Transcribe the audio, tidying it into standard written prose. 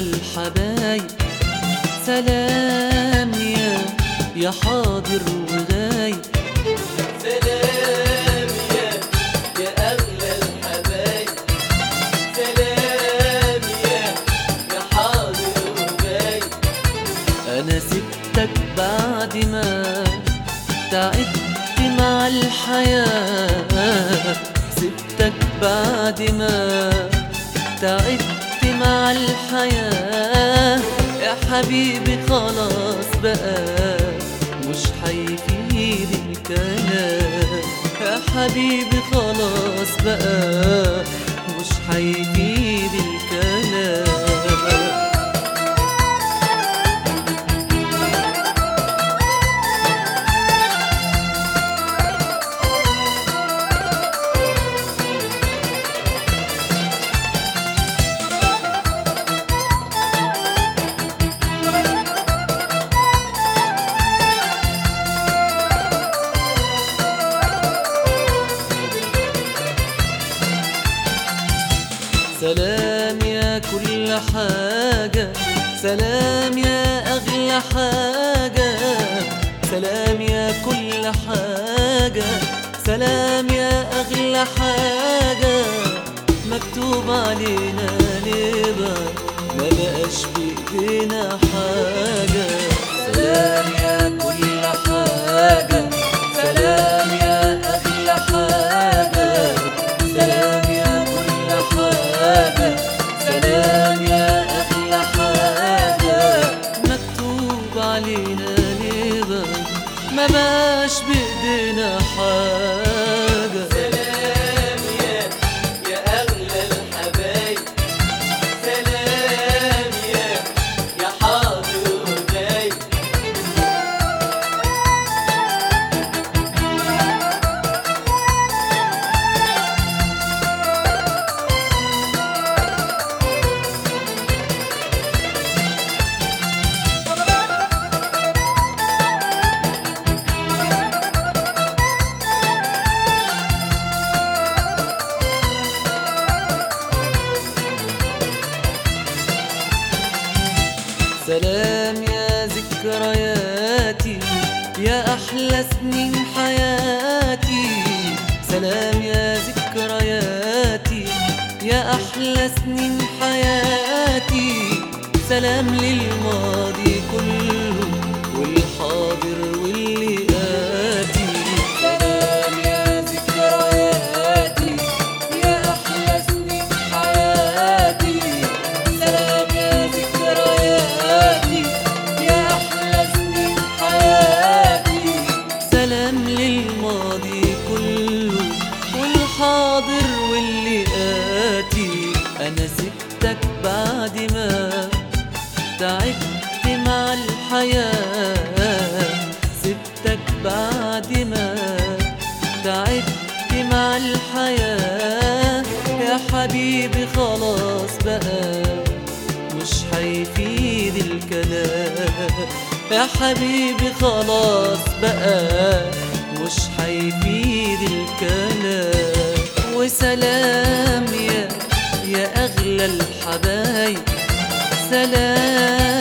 الحبايب، سلام يا حاضر وغايب. سلام يا أغلى الحبايب، سلام يا حاضر وغايب. أنا سبتك بعد ما تعبت مع الحياة، سبتك بعد ما تعبت مع الحياة. يا حبيبي خلاص بقى مش هيفيد الكلام، يا حبيبي خلاص بقى مش هيفيد الكلام. سلام يا كل حاجة، سلام يا أغلى حاجة، سلام يا كل حاجة، سلام يا أغلى حاجة. مكتوب علينا نبقى ما بقاش بإيدينا حاجة. سلام يا كل حاجة، سلام يا أغلى حاجة، سلام يا كل حاجة، سلام يا أغلى حاجة. مكتوب علينا نبقى ما بقاش بإيدينا حاجة. سلام يا أغلى الحبايب، سلام يا حاضر وغايب. سلام يا ذكرياتي، يا أحلى سنين حياتي. سلام يا ذكرياتي، يا أحلى سنين حياتي. سلام للماضي كله والحاضر واللي آتي. سلام يا ذكرياتي، يا أحلى سنين حياتي. سلام يا ذكرياتي، يا أحلى سنين حياتي. سلام للماضي كله والحاضر واللي آتي. أنا سبتك بعد ما تعبت مع الحياة، سبتك بعد ما تعبت مع الحياة. يا حبيبي خلاص بقى مش هيفيد الكلام، يا حبيبي خلاص بقى مش هيفيد الكلام. وسلام يا أغلى الحبايب، سلام